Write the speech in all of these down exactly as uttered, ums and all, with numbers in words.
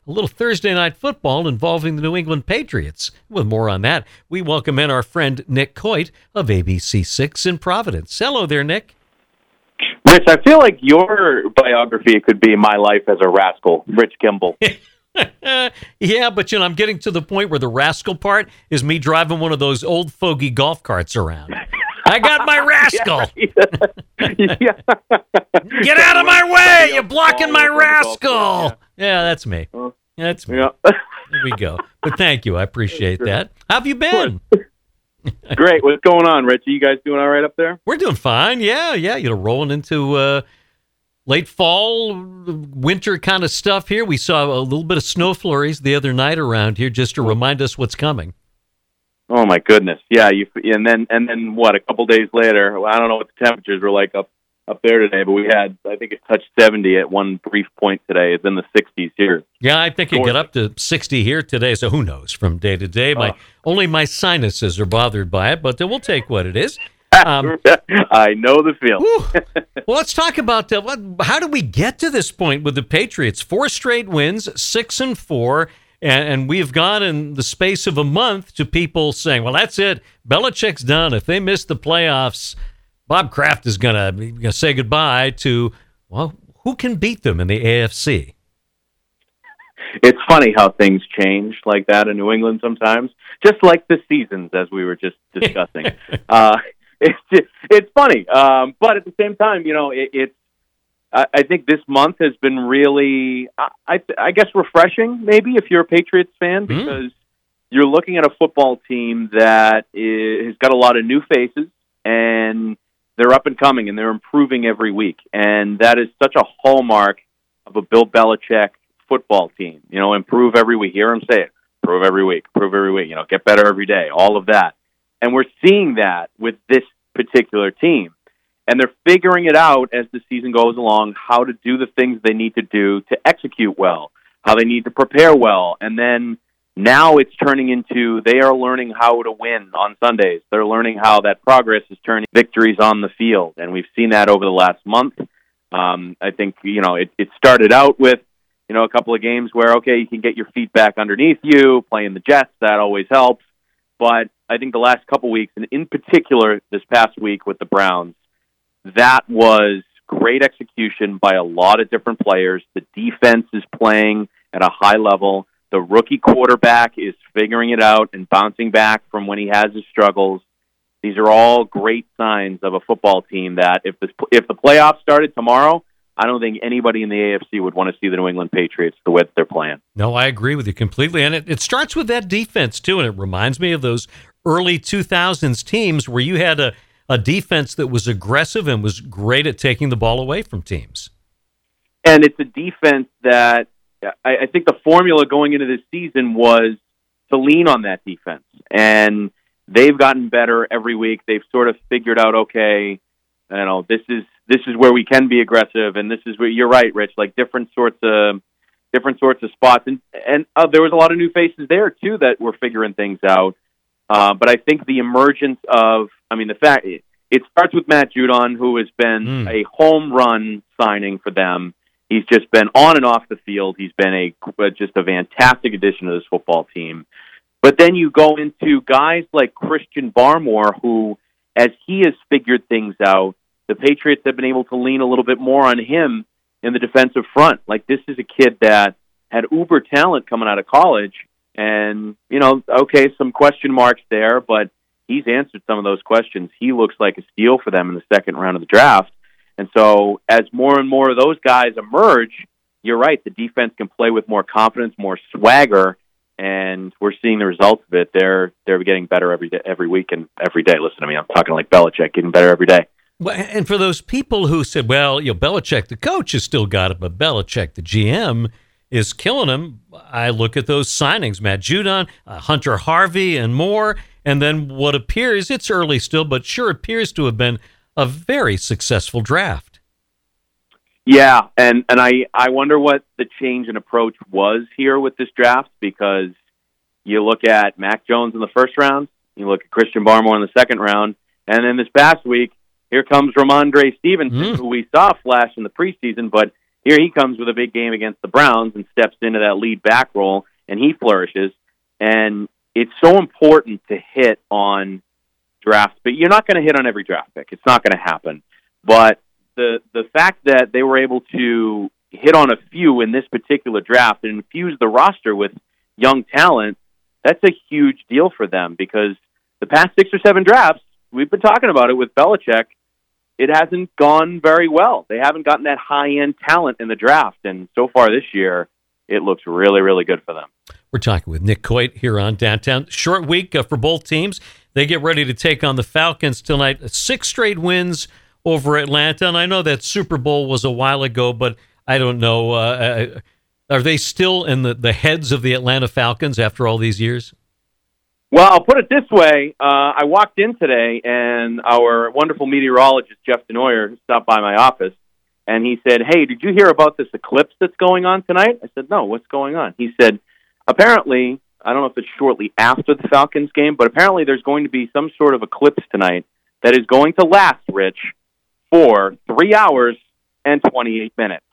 a little Thursday night football involving the New England Patriots. With more on that, we welcome in our friend Nick Coit of A B C six in Providence. Hello there, Nick. Rich, I feel like your biography could be My Life as a Rascal, Rich Kimball. Yeah, but you know, I'm getting to the point where the rascal part is me driving one of those old fogey golf carts around. I got my rascal. Yeah. Yeah. Get out of my way! You're blocking my rascal. Yeah, that's me. That's me. Yeah. There we go. But thank you. I appreciate that. How have you been? Great. What's going on, Rich? Are you guys doing all right up there? We're doing fine. Yeah, yeah. You know, rolling into uh, late fall, winter kind of stuff here. We saw a little bit of snow flurries the other night around here just to remind us what's coming. Oh my goodness! Yeah, you and then and then what? A couple days later, well, I don't know what the temperatures were like up up there today, but we had, I think it touched seventy at one brief point today. It's in the sixties here. Yeah, I think it got up to sixty here today. So who knows from day to day? My oh. only my sinuses are bothered by it, but we'll take what it is. Um, I know the feeling. Well, let's talk about uh, what, how do we get to this point with the Patriots? Four straight wins, six and four. And, and we've gone in the space of a month to people saying, well, that's it. Belichick's done. If they miss the playoffs, Bob Kraft is going to say goodbye to, well, who can beat them in the A F C? It's funny how things change like that in New England sometimes, just like the seasons, as we were just discussing. uh, it's, it's funny. Um, but at the same time, you know, it, it's, I think this month has been really, I, I guess, refreshing, maybe, if you're a Patriots fan, because mm. you're looking at a football team that is, has got a lot of new faces, and they're up and coming, and they're improving every week. And that is such a hallmark of a Bill Belichick football team. You know, improve every week. Hear him say it. Improve every week. Improve every week. You know, get better every day. All of that. And we're seeing that with this particular team. And they're figuring it out as the season goes along, how to do the things they need to do to execute well, how they need to prepare well. And then now it's turning into they are learning how to win on Sundays. They're learning how that progress is turning victories on the field. And we've seen that over the last month. Um, I think, you know, it, it started out with, you know, a couple of games where, okay, you can get your feet back underneath you, playing the Jets. That always helps. But I think the last couple weeks, and in particular this past week with the Browns, that was great execution by a lot of different players. The defense is playing at a high level. The rookie quarterback is figuring it out and bouncing back from when he has his struggles. These are all great signs of a football team that if the, if the playoffs started tomorrow, I don't think anybody in the A F C would want to see the New England Patriots the way that they're playing. No, I agree with you completely. And it, it starts with that defense, too. And it reminds me of those early two thousands teams where you had a A defense that was aggressive and was great at taking the ball away from teams. And it's a defense that I, I think the formula going into this season was to lean on that defense. And they've gotten better every week. They've sort of figured out, okay, you know, this is this is where we can be aggressive, and this is where you're right, Rich. Like different sorts of different sorts of spots, and and uh, there was a lot of new faces there too that were figuring things out. Uh, but I think the emergence of, I mean, the fact, it, it starts with Matt Judon, who has been mm. a home run signing for them. He's just been on and off the field. He's been a just a fantastic addition to this football team. But then you go into guys like Christian Barmore, who, as he has figured things out, the Patriots have been able to lean a little bit more on him in the defensive front. Like, this is a kid that had uber talent coming out of college. And, you know, okay, some question marks there, but he's answered some of those questions. He looks like a steal for them in the second round of the draft. And so as more and more of those guys emerge, you're right, the defense can play with more confidence, more swagger, and we're seeing the results of it. They're they're getting better every day, every week and every day. Listen to me, I'm talking like Belichick, getting better every day. Well, and for those people who said, well, you know, Belichick, the coach, has still got it, but Belichick, the G M, is killing him. I look at those signings, Matt Judon, uh, Hunter Harvey, and more, and then what appears, it's early still, but sure appears to have been a very successful draft. Yeah, and, and I, I wonder what the change in approach was here with this draft, because you look at Mac Jones in the first round, you look at Christian Barmore in the second round, and then this past week, here comes Ramondre Stevenson, mm. who we saw flash in the preseason, but here he comes with a big game against the Browns and steps into that lead back role, and he flourishes. And it's so important to hit on drafts, but you're not going to hit on every draft pick. It's not going to happen. But the the fact that they were able to hit on a few in this particular draft and infuse the roster with young talent, that's a huge deal for them, because the past six or seven drafts, we've been talking about it with Belichick, it hasn't gone very well. They haven't gotten that high-end talent in the draft, and so far this year, it looks really, really good for them. We're talking with Nick Coit here on Downtown. Short week uh, for both teams. They get ready to take on the Falcons tonight. Six straight wins over Atlanta, and I know that Super Bowl was a while ago, but I don't know. Uh, are they still in the, the heads of the Atlanta Falcons after all these years? Well, I'll put it this way. Uh, I walked in today, and our wonderful meteorologist, Jeff Denoyer, stopped by my office, and he said, hey, did you hear about this eclipse that's going on tonight? I said, no, what's going on? He said, apparently, I don't know if it's shortly after the Falcons game, but apparently there's going to be some sort of eclipse tonight that is going to last, Rich, for three hours and twenty-eight minutes.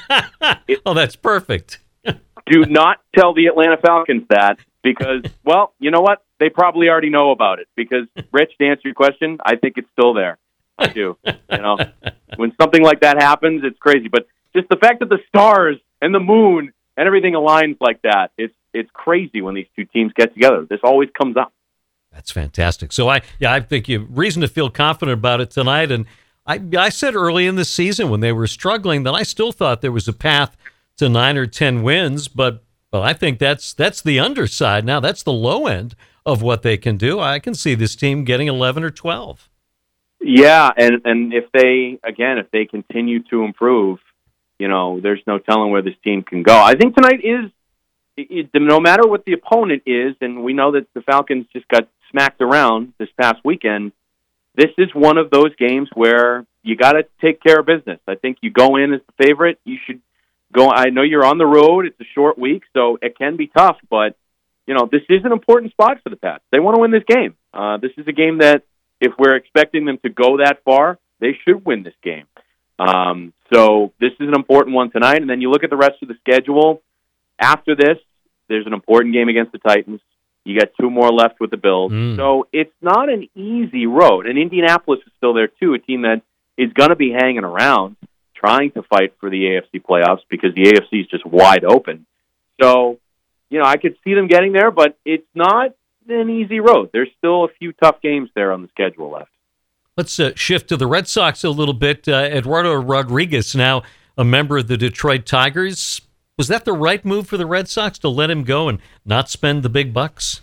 it, oh, that's perfect. Do not tell the Atlanta Falcons that, because, well, you know what? They probably already know about it, because, Rich, to answer your question, I think it's still there. I do. You know, when something like that happens, it's crazy. But just the fact that the stars and the moon and everything aligns like that, it's it's crazy when these two teams get together. This always comes up. That's fantastic. So I, yeah, I think you have reason to feel confident about it tonight. And I, I said early in the season when they were struggling that I still thought there was a path to nine or ten wins, but well, I think that's that's the underside. Now that's the low end of what they can do. I can see this team getting eleven or twelve. Yeah, and and if they again, if they continue to improve, you know, there's no telling where this team can go. I think tonight is, it, no matter what the opponent is, and we know that the Falcons just got smacked around this past weekend, this is one of those games where you got to take care of business. I think you go in as the favorite. You should go. I know you're on the road. It's a short week, so it can be tough, but, you know, this is an important spot for the Pats. They want to win this game. Uh, this is a game that, if we're expecting them to go that far, they should win this game. Um, so this is an important one tonight. And then you look at the rest of the schedule. After this, there's an important game against the Titans. You got two more left with the Bills. Mm. So it's not an easy road. And Indianapolis is still there, too, a team that is going to be hanging around trying to fight for the A F C playoffs, because the A F C is just wide open. So, you know, I could see them getting there, but it's not an easy road. There's still a few tough games there on the schedule left. Let's uh, shift to the Red Sox a little bit. Uh, Eduardo Rodriguez, now a member of the Detroit Tigers. Was that the right move for the Red Sox to let him go and not spend the big bucks?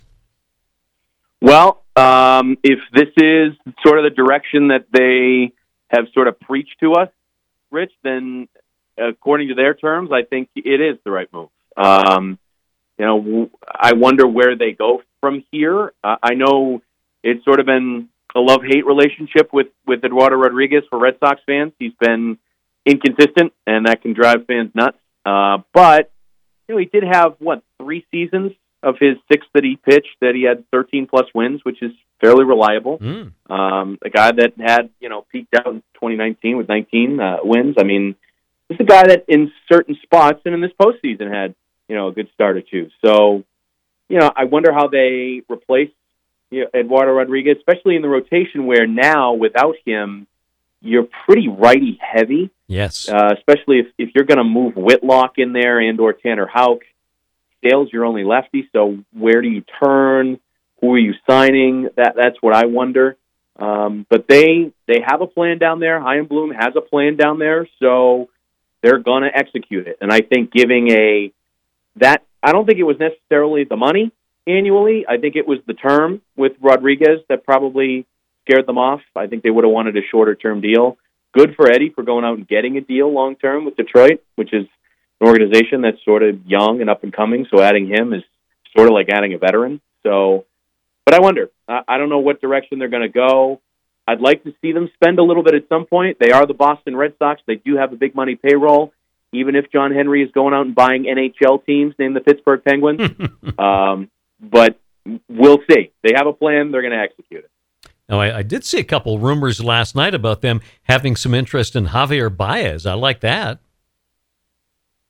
Well, um, if this is sort of the direction that they have sort of preached to us, Rich, then according to their terms, I think it is the right move. Um, you know, I wonder where they go from here. Uh, I know it's sort of been a love-hate relationship with, with Eduardo Rodriguez for Red Sox fans. He's been inconsistent, and that can drive fans nuts. Uh, but, you know, he did have, what, three seasons of his six that he pitched that he had thirteen-plus wins, which is fairly reliable. Mm. Um, a guy that had, you know, peaked out in twenty nineteen with nineteen uh, wins. I mean, this is a guy that in certain spots and in this postseason had, you know, a good start or two. So, you know, I wonder how they replace, you know, Eduardo Rodriguez, especially in the rotation where now, without him, you're pretty righty-heavy. Yes. Uh, especially if, if you're going to move Whitlock in there and or Tanner Houck. Sales, you're only lefty, so where do you turn? Who are you signing? That That's what I wonder. Um, but they they have a plan down there. Chaim Bloom has a plan down there, so they're going to execute it. And I think giving a that I don't think it was necessarily the money annually. I think it was the term with Rodriguez that probably scared them off. I think they would have wanted a shorter-term deal. Good for Eddie for going out and getting a deal long-term with Detroit, which is an organization that's sort of young and up-and-coming, so adding him is sort of like adding a veteran. So, but I wonder. I, I don't know what direction they're going to go. I'd like to see them spend a little bit at some point. They are the Boston Red Sox. They do have a big money payroll, even if John Henry is going out and buying N H L teams named the Pittsburgh Penguins. um, but we'll see. They have a plan. They're going to execute it. Now, I, I did see a couple rumors last night about them having some interest in Javier Baez. I like that.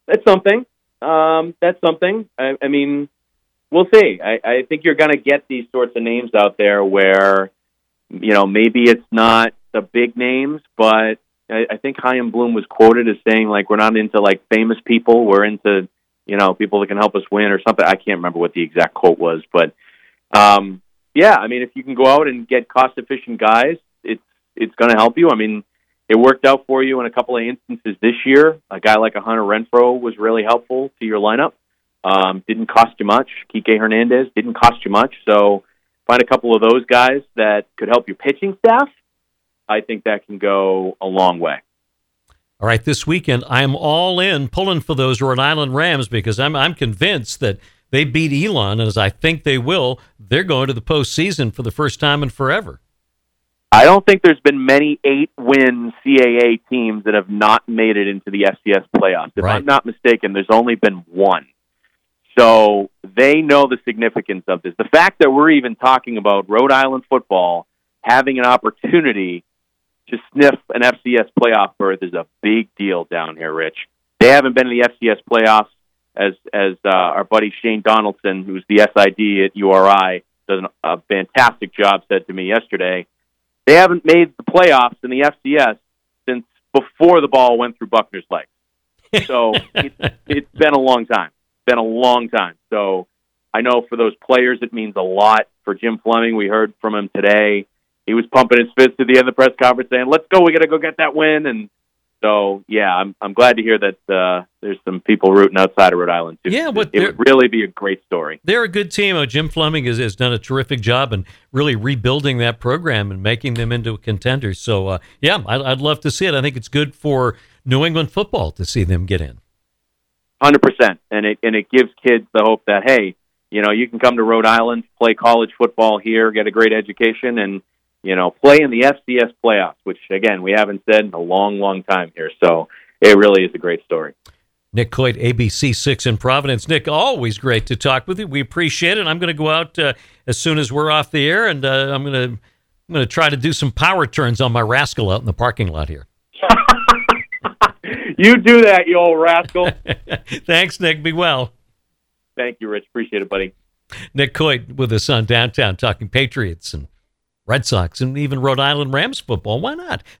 that's something. Um, that's something. I, I mean, we'll see. I, I think you're going to get these sorts of names out there where, you know, maybe it's not the big names, but I, I think Chaim Bloom was quoted as saying, like, we're not into, like, famous people. We're into, you know, people that can help us win or something. I can't remember what the exact quote was, but, um, yeah, I mean, if you can go out and get cost-efficient guys, it's it's going to help you. I mean, it worked out for you in a couple of instances this year. A guy like a Hunter Renfroe was really helpful to your lineup. Um, didn't cost you much. Kike Hernandez didn't cost you much. So find a couple of those guys that could help your pitching staff. I think that can go a long way. All right, this weekend, I'm all in pulling for those Rhode Island Rams because I'm I'm convinced that they beat Elon, and as I think they will, they're going to the postseason for the first time in forever. I don't think there's been many eight-win C A A teams that have not made it into the F C S playoffs. If Right. I'm not mistaken, there's only been one. So they know the significance of this. The fact that we're even talking about Rhode Island football having an opportunity to sniff an F C S playoff berth is a big deal down here, Rich. They haven't been in the F C S playoffs, as as uh, our buddy Shane Donaldson, who's the S I D at U R I, does an, a fantastic job, said to me yesterday. They haven't made the playoffs in the F C S since before the ball went through Buckner's legs. So it's, it's been a long time. Been a long time. So I know for those players it means a lot. For Jim Fleming, we heard from him today. He was pumping his fist at the end of the press conference saying, let's go, we got to go get that win. And so, yeah, I'm I'm glad to hear that uh, there's some people rooting outside of Rhode Island, too. Yeah, but it would really be a great story. They're a good team. Uh, Jim Fleming has, has done a terrific job in really rebuilding that program and making them into a contender. So, uh, yeah, I'd, I'd love to see it. I think it's good for New England football to see them get in. one hundred percent. And it, and it gives kids the hope that, hey, you know, you can come to Rhode Island, play college football here, get a great education, and you know, play in the F C S playoffs, which, again, we haven't said in a long, long time here. So it really is a great story. Nick Coit, A B C six in Providence. Nick, always great to talk with you. We appreciate it. I'm going to go out uh, as soon as we're off the air, and uh, I'm going to I'm going to try to do some power turns on my rascal out in the parking lot here. You do that, you old rascal. Thanks, Nick. Be well. Thank you, Rich. Appreciate it, buddy. Nick Coit with us on Downtown, talking Patriots and Red Sox and even Rhode Island Rams football. Why not?